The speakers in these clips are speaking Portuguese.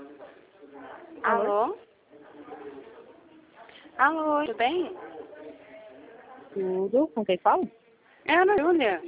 Alô? Alô, tudo bem? Tudo. Com quem fala? É a Ana Júlia.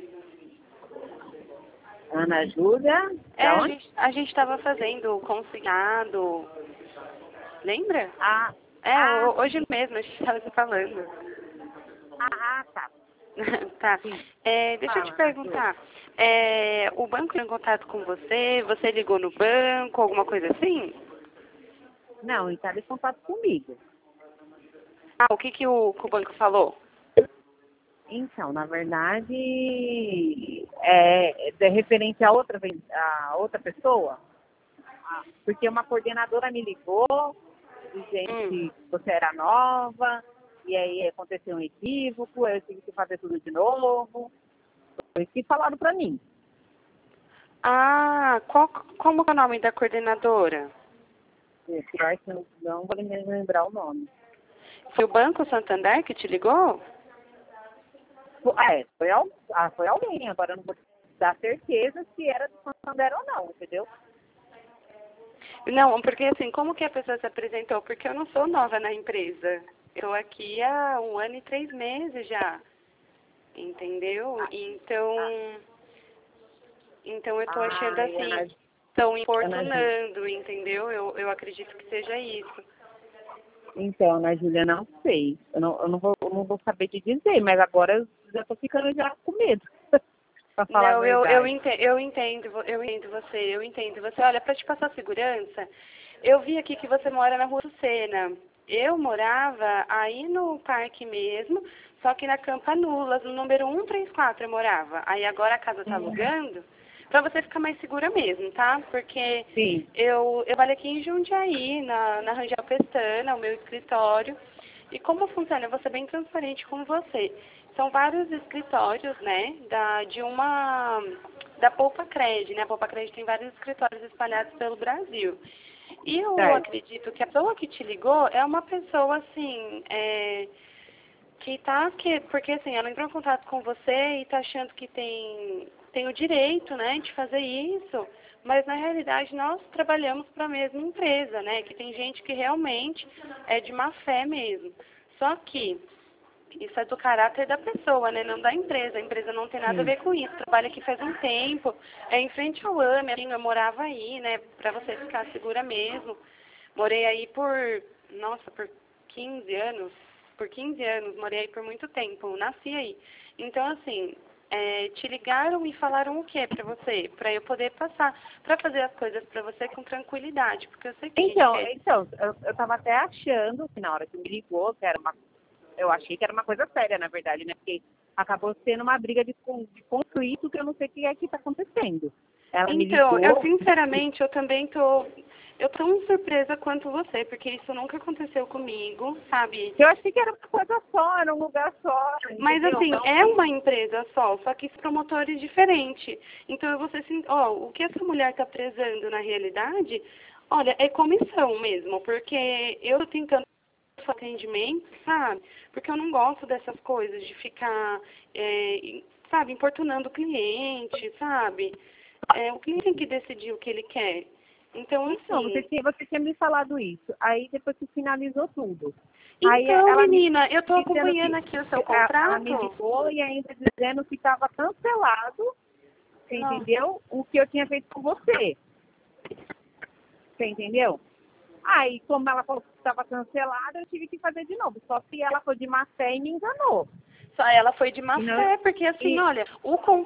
Ana Júlia. É, Da onde? a gente estava fazendo o conciliado. Lembra? Ah, É, hoje sim. mesmo a gente estava se falando. Tá. Tá. Sim. Deixa eu te Fala, Ana Júlia. perguntar. O banco entrou em contato com você? Você ligou no banco, alguma coisa assim? Não, ele está em contato comigo. Ah, o que que o banco falou? Então, na verdade, é referente a outra pessoa, porque uma coordenadora me ligou, dizendo Hum. que você era nova, e aí aconteceu um equívoco, eu tive que fazer tudo de novo. Foi isso que falaram para mim. Ah, como que é o nome da coordenadora? Pior que eu não vou me lembrar o nome. Foi o Banco Santander que te ligou? Foi alguém, agora eu não vou dar certeza se era do Santander ou não, entendeu? Não, porque assim, como que a pessoa se apresentou? Porque eu não sou nova na empresa. Estou aqui há 1 ano e 3 meses já. Entendeu? Então eu estou achando Ai, assim, estão Ana Júlia. importunando, entendeu? Eu acredito que seja isso. Então, Ana Júlia, não sei. Eu não vou saber te dizer, mas agora eu já tô ficando já com medo, pra falar a Não, verdade. eu entendo você. Olha, para te passar segurança, eu vi aqui que você mora na Rua Sucena. Eu morava aí no parque mesmo, só que na Campanulas, no número 134 eu morava. Aí agora a casa tá alugando, para você ficar mais segura mesmo, tá? Porque Sim, eu trabalho aqui em Jundiaí, na Rangel Pestana, o meu escritório. E como funciona? Eu vou ser bem transparente com você. São vários escritórios, né, da Poupa Cred, né? A Poupa Cred tem vários escritórios espalhados pelo Brasil. E eu certo. acredito que a pessoa que te ligou é uma pessoa, assim, porque assim, ela entrou em contato com você e tá achando que tem o direito, né, de fazer isso, mas na realidade nós trabalhamos para a mesma empresa, né, que tem gente que realmente é de má fé mesmo. Só que isso é do caráter da pessoa, né? Não da empresa. A empresa não tem nada a Sim. ver com isso. Trabalha aqui faz um tempo. É em frente ao AME, assim, eu morava aí, né? Pra você ficar segura mesmo. Morei aí por 15 anos. Por 15 anos, morei aí por muito tempo. Nasci aí. Então, assim, te ligaram e falaram o que pra você? Pra eu poder passar, pra fazer as coisas pra você com tranquilidade. Porque eu sei que a gente Então, quer. então eu tava até achando que na hora que me ligou, eu achei que era uma coisa séria, na verdade, né? Porque acabou sendo uma briga de conflito que eu não sei o que é que tá acontecendo. Ela me Então, eu ligou. sinceramente, eu tô tão surpresa quanto você, porque isso nunca aconteceu comigo, sabe? Eu achei que era uma coisa só, era um lugar só, Mas entendeu? assim, Não é que. uma empresa só que promotores diferentes. Então eu vou ser assim, ó, o que essa mulher está prezando na realidade, olha, é comissão mesmo, porque eu tô tentando fazer atendimento, sabe? Porque eu não gosto dessas coisas de ficar, sabe, importunando o cliente, sabe? O cliente tem que decidir o que ele quer. Então, Então, você assim, tinha me falado isso. Aí depois que finalizou tudo. Aí então, ela me menina, eu tô dizendo acompanhando que aqui o seu ela me contrato. ligou e ainda dizendo que estava cancelado, você Nossa. entendeu? O que eu tinha feito com você. Você entendeu? Aí, como ela falou que estava cancelado, eu tive que fazer de novo. Só que ela foi de má fé e me enganou. Só ela foi de má E não, fé, porque assim, e, olha,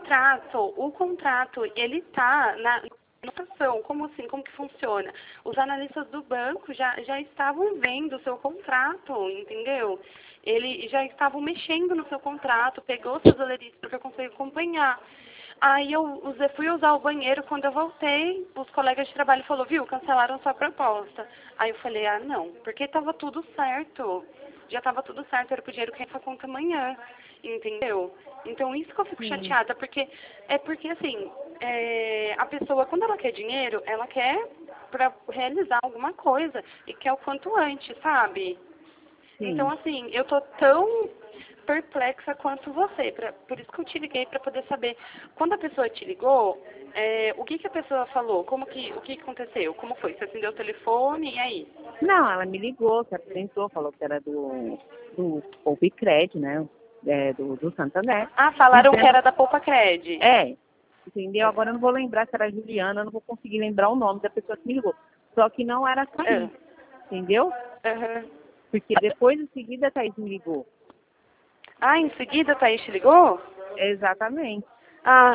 o contrato, ele tá na notação, como assim, como que funciona? Os analistas do banco já estavam vendo o seu contrato, entendeu? Eles já estavam mexendo no seu contrato, pegou seus oleritos porque eu consigo acompanhar. Aí fui usar o banheiro, quando eu voltei, os colegas de trabalho falaram, viu, cancelaram sua proposta. Aí eu falei, ah, não, porque estava tudo certo. Já estava tudo certo, era pro dinheiro que ia pra conta amanhã, entendeu? Então isso que eu fico sim, chateada, porque assim, a pessoa, quando ela quer dinheiro, ela quer para realizar alguma coisa e quer o quanto antes, sabe? Então, sim. assim, eu tô perplexa quanto você. Por isso que eu te liguei para poder saber. Quando a pessoa te ligou, o que que a pessoa falou? O que que aconteceu? Como foi? Você atendeu o telefone e aí? Não, ela me ligou, se apresentou, falou que era do Poupa-Cred, né? Do Santander. Ah, falaram que Dizendo, era da Poupa Cred. entendeu? Agora eu não vou lembrar se era Juliana, eu não vou conseguir lembrar o nome da pessoa que me ligou. Só que não era a Thaís, entendeu? Uhum. Porque depois, em seguida, a Thaís me ligou. Ah, em seguida a Thaís te ligou? Exatamente. Ah,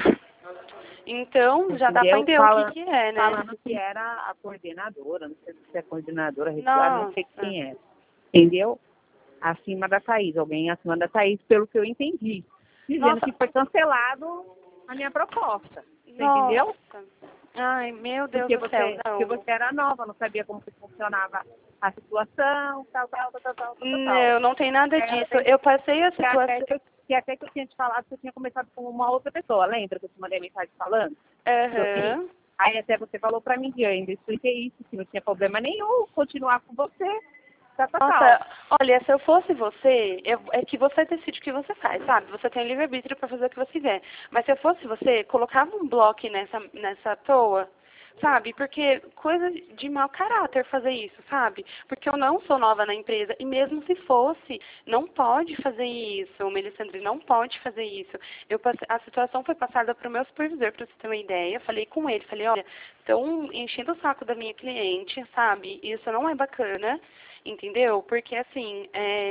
então já dá para Entendeu? entender o que é, né? Falando que era a coordenadora, não sei se é a coordenadora, não sei Nossa. quem é. Entendeu? Acima da Thaís, alguém acima da Thaís, pelo que eu entendi. Dizendo Nossa. que foi cancelado a minha proposta. Você Nossa. entendeu? Ai, meu Deus Porque do céu, porque não. você era nova, não sabia como que funcionava a situação, tal. Não, não tem nada É, disso. até- Eu passei a Que até, situação. que até que eu tinha te falado que eu tinha começado com uma outra pessoa, lembra que eu te mandei mensagem falando? Aham. Aí até você falou pra mim que eu ainda expliquei isso, que não tinha problema nenhum continuar com você, tal. Nossa, olha, se eu fosse você, é que você decide o que você faz, sabe? Você tem livre-arbítrio para fazer o que você quiser. Mas se eu fosse você, colocava um bloco nessa toa, sabe? Porque coisa de mau caráter fazer isso, sabe? Porque eu não sou nova na empresa e mesmo se fosse, não pode fazer isso, Melissandre, não pode fazer isso. A situação foi passada para o meu supervisor, para você ter uma ideia. Falei com ele, falei, olha, estão enchendo o saco da minha cliente, sabe? Isso não é bacana. Entendeu? Porque assim,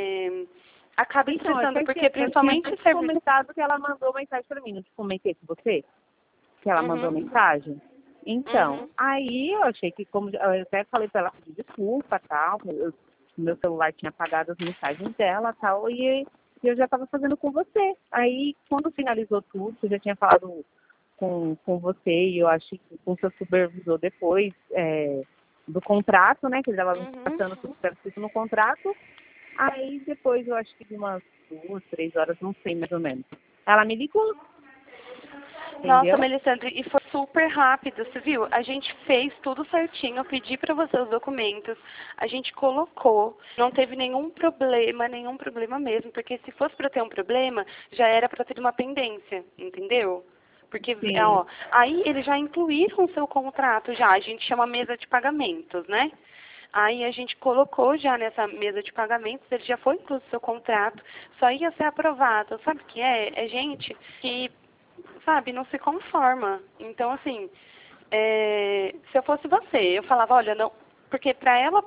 acaba estressando, porque principalmente eu tinha comentado que ela mandou mensagem pra mim, não te comentei com você? Que ela mandou mensagem? Então, aí eu achei que, como eu até falei pra ela pedir desculpa, tal, meu celular tinha apagado as mensagens dela, tal, e eu já estava fazendo com você. Aí, quando finalizou tudo, eu já tinha falado com você e eu acho que com o seu supervisor depois, do contrato, né, que ele estava passando tudo certo no contrato. Aí depois eu acho que de umas 2, 3 horas, não sei mais ou menos. Ela me ligou. Nossa, Entendeu? Melissandre, e foi super rápido, você viu? A gente fez tudo certinho, eu pedi para você os documentos, a gente colocou, não teve nenhum problema mesmo, porque se fosse para ter um problema, já era para ter uma pendência, entendeu? Porque, ó, aí eles já incluíram o seu contrato já, a gente chama mesa de pagamentos, né? Aí a gente colocou já nessa mesa de pagamentos, ele já foi incluso no seu contrato, só ia ser aprovado. Sabe o que é? É gente que, sabe, não se conforma. Então, assim, se eu fosse você, eu falava, olha, não, porque para ela,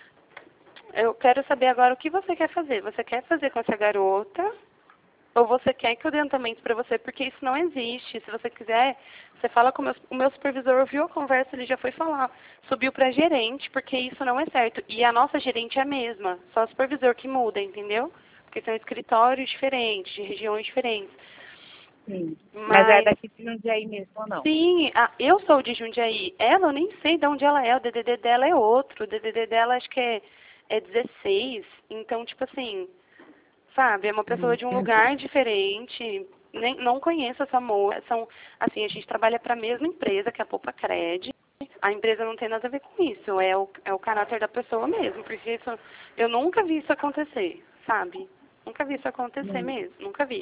eu quero saber agora o que você quer fazer. Você quer fazer com essa garota? Ou você quer que eu dê andamento para você? Porque isso não existe. Se você quiser, você fala com o meu supervisor, ouviu a conversa, ele já foi falar. Subiu para gerente, porque isso não é certo. E a nossa gerente é a mesma. Só o supervisor que muda, entendeu? Porque são escritórios diferentes, de regiões diferentes. Sim. Mas é daqui de Jundiaí mesmo ou não? Sim, eu sou de Jundiaí. Ela, eu nem sei de onde ela é. O DDD dela é outro. O DDD dela acho que é 16. Então, tipo assim, sabe, é uma pessoa de um lugar diferente. Não conheço essa moça. Assim, a gente trabalha para a mesma empresa, que é a Poupa Cred. A empresa não tem nada a ver com isso. É o caráter da pessoa mesmo. Porque isso, eu nunca vi isso acontecer, sabe? Nunca vi isso acontecer mesmo. Nunca vi.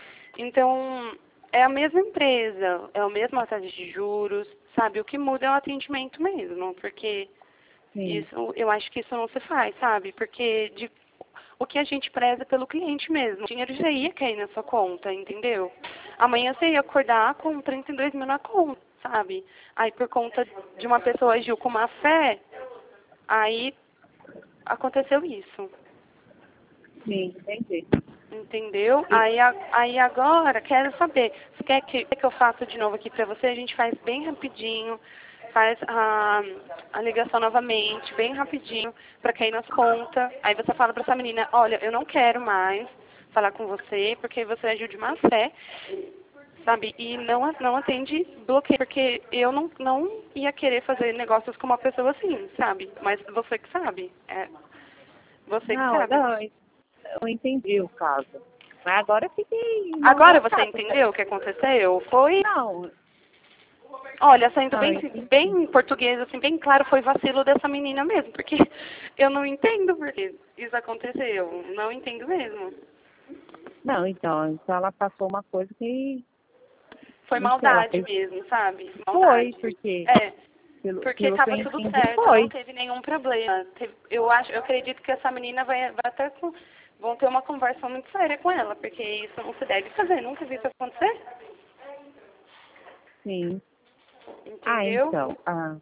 Então, é a mesma empresa, é a mesma taxa de juros, sabe? O que muda é o atendimento mesmo, porque isso, eu acho que isso não se faz, sabe? Porque o que a gente preza é pelo cliente mesmo. O dinheiro já ia cair na sua conta, entendeu? Amanhã você ia acordar com 32 mil na conta, sabe? Aí por conta de uma pessoa agiu com má fé, aí aconteceu isso. Sim, entendi. Entendeu? Aí agora, quero saber, você quer que eu faça de novo aqui pra você? A gente faz bem rapidinho, faz a ligação novamente, bem rapidinho, pra cair nas contas. Aí você fala pra essa menina, olha, eu não quero mais falar com você, porque você agiu de má fé, sabe? E não atende bloqueio, porque eu não ia querer fazer negócios com uma pessoa assim, sabe? Mas você que sabe. Você que sabe. Não, eu entendi o caso. Mas agora eu fiquei... Agora você entendeu o que aconteceu? Foi... Não. Olha, sendo bem em português, assim, bem claro, foi vacilo dessa menina mesmo, porque eu não entendo porque isso aconteceu. Não entendo mesmo. Não, então ela passou uma coisa que... Foi não sei, ela maldade fez... mesmo, sabe? Foi, Maldade. porque... É, Pelo porque que eu tava tudo entendi, certo, não foi. teve nenhum problema. Eu acredito que essa menina vai até vão ter uma conversa muito séria com ela, porque isso não se deve fazer, nunca vi isso acontecer. Sim. Entendeu? Então.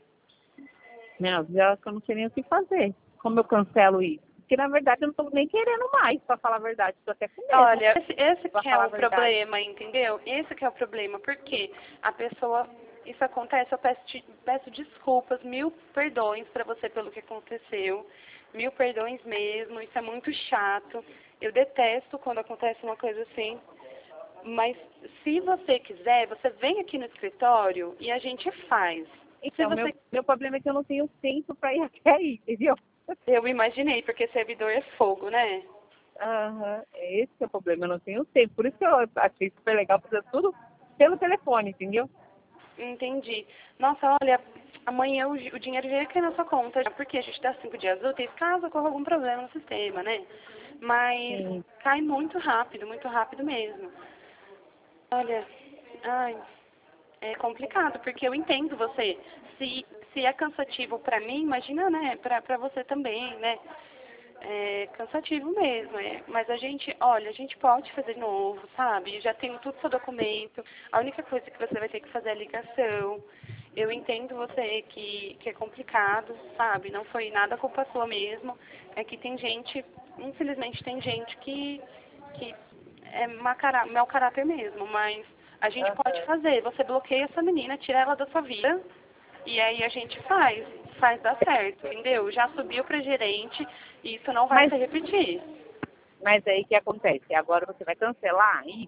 Não, já que eu não sei nem o que fazer. Como eu cancelo isso? Porque, na verdade, eu não estou nem querendo mais, para falar a verdade. Estou até com medo. Olha, esse Pra que é falar a o verdade. problema, entendeu? Esse que é o problema, porque a pessoa, isso acontece, eu peço desculpas, 1000 perdões para você pelo que aconteceu, 1000 perdões mesmo, isso é muito chato, eu detesto quando acontece uma coisa assim, mas se você quiser, você vem aqui no escritório e a gente faz. Se Então, você, meu problema é que eu não tenho tempo para ir até aí, entendeu? eu imaginei, porque servidor é fogo, né? Aham, esse que é o problema, eu não tenho tempo. Por isso que eu achei super legal fazer tudo pelo telefone, entendeu? Entendi. Nossa, olha, amanhã o dinheiro já ia cair na sua conta, já, porque a gente dá 5 dias úteis, caso ocorra algum problema no sistema, né? Mas Sim. cai muito rápido mesmo. Olha, ai, é complicado, porque eu entendo você. Se é cansativo pra mim, imagina, né, pra você também, né? É cansativo mesmo, mas olha, a gente pode fazer de novo, sabe? Eu já tenho tudo seu documento. A única coisa que você vai ter que fazer é a ligação. Eu entendo você que é complicado, sabe? Não foi nada culpa sua mesmo. É que tem gente, infelizmente tem gente que é mau caráter mesmo, mas a gente pode Aham. fazer. Você bloqueia essa menina, tira ela da sua vida. E aí a gente faz dar certo, entendeu? Já subiu para gerente e isso não vai Mas, se repetir. mas aí o que acontece? Agora você vai cancelar isso?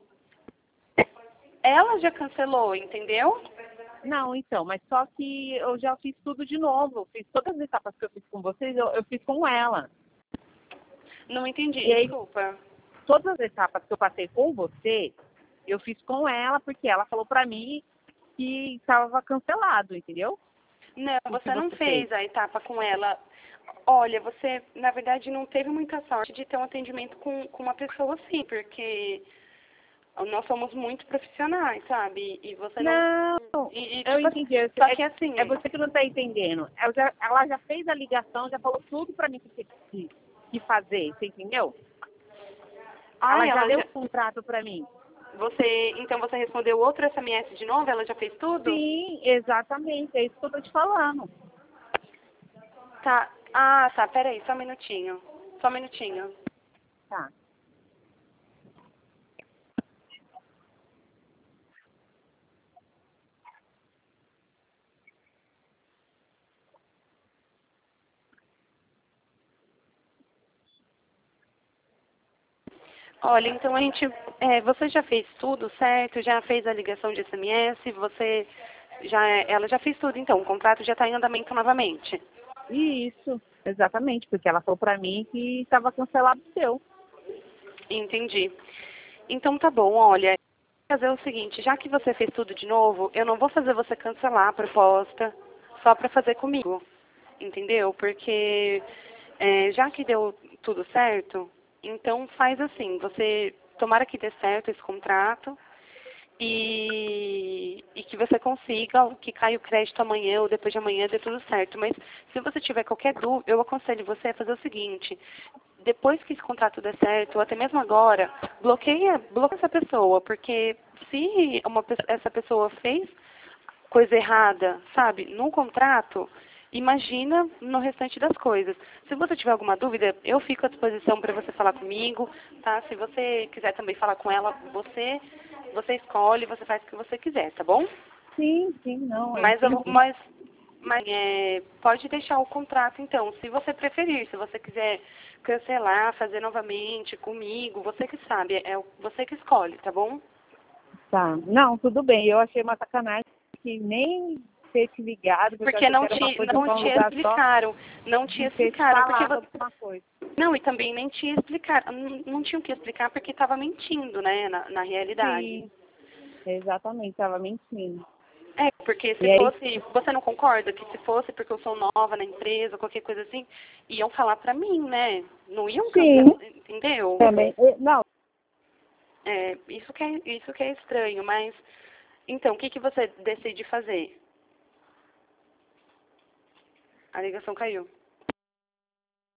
Ela já cancelou, entendeu? Não, então, mas só que eu já fiz tudo de novo. Eu fiz todas as etapas que eu fiz com vocês, eu fiz com ela. Não entendi, E aí, desculpa. todas as etapas que eu passei com você, eu fiz com ela, porque ela falou pra mim que estava cancelado, entendeu? Não, O que você não você fez. fez a etapa com ela. Olha, você, na verdade, não teve muita sorte de ter um atendimento com uma pessoa assim, porque nós somos muito profissionais, sabe? E você não. Não, eu Tipo assim, entendi. só que assim, É você que não está entendendo. Ela já fez a ligação, já falou tudo pra mim que fazer, você entendeu? Ela já ela leu já. o contrato pra mim. Então você respondeu outro SMS de novo? Ela já fez tudo? Sim, exatamente. É isso que eu tô te falando. Tá. Ah, tá. Peraí, só um minutinho. Só um minutinho. Tá. Olha, então você já fez tudo certo? Já fez a ligação de SMS? Ela já fez tudo, então. O contrato já está em andamento novamente. Isso, exatamente, porque ela falou pra mim que estava cancelado o seu. Entendi. Então tá bom, olha. Vou fazer o seguinte, já que você fez tudo de novo, eu não vou fazer você cancelar a proposta só para fazer comigo. Entendeu? Porque já que deu tudo certo, então faz assim, você tomara que dê certo esse contrato e que você consiga, que caia o crédito amanhã ou depois de amanhã, dê tudo certo. Mas se você tiver qualquer dúvida, eu aconselho você a fazer o seguinte, depois que esse contrato der certo, ou até mesmo agora, bloqueia essa pessoa, porque se essa pessoa fez coisa errada, sabe, no contrato, imagina no restante das coisas. Se você tiver alguma dúvida, eu fico à disposição para você falar comigo, tá? Se você quiser também falar com ela, você escolhe, você faz o que você quiser, tá bom? Sim, sim, não, eu Mas, entendi. pode deixar o contrato, então, se você preferir, se você quiser cancelar, fazer novamente comigo, você que sabe, você que escolhe, tá bom? Tá. Não, tudo bem. Eu achei uma sacanagem que nem ter te ligado, porque eu Porque achei que era uma coisa não pra um te lugar só explicaram, não te e ter te explicaram, porque falado alguma coisa. não, e também nem te explicaram, não tinham que explicar porque estava mentindo, né, na realidade. Sim, exatamente, estava mentindo. Porque E se aí, fosse, você não concorda que se fosse porque eu sou nova na empresa, qualquer coisa assim, iam falar pra mim, né? Não iam sim, cancelar, entendeu? também. Não, Isso que é estranho, mas então, o que que você decide fazer? A ligação caiu.